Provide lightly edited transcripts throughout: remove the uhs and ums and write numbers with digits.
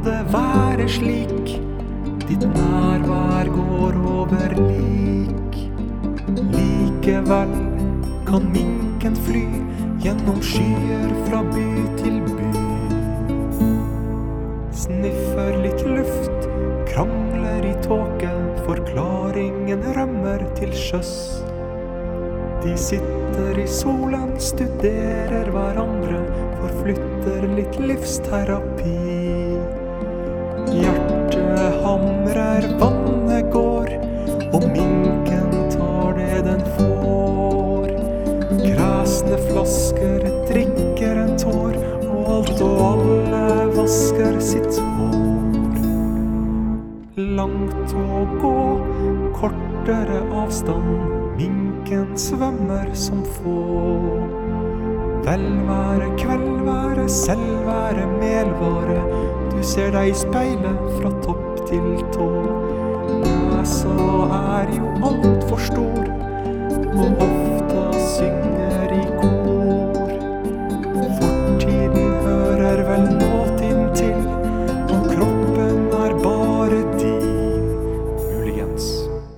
det være slik, ditt nærvær går over lik. Likevel kan minken fly gjennom skyer fra by til by. Sniffer litt luft, krangler i tåke, forklaringen rømmer til sjøs. De sitter i solen, studerer hverandre, forflytter litt livsterapi. Hjertet hamrer, vannet går, og minken tar det den får. Kræsne flasker, drikker en tår, og alt og alle vasker sitt hår. Langt å gå, kortere avstand, minken svømmer som få. Velvære, kveldvære, selvvære, melvare, du ser deg i speilet fra topp til tå. Nesa er jo alt for stor, og ofte synger i kor. Fortiden hører vel nåtiden til, og kroppen er bare din, muligens.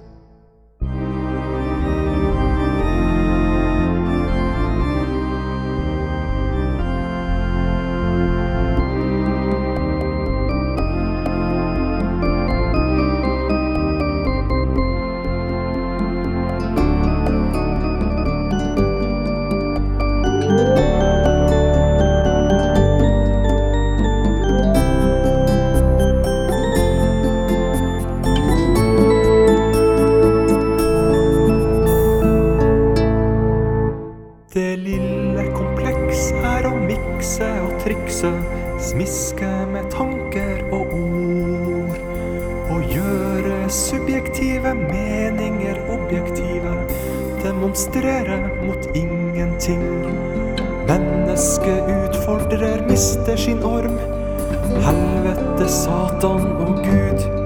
Det lille kompleks er å mikse og trikse, smiske med tanker og ord. Og gjøre subjektive meninger objektive, demonstrere mot ingenting. Mennesket utfordrer, mister sin orm, helvete, Satan og Gud.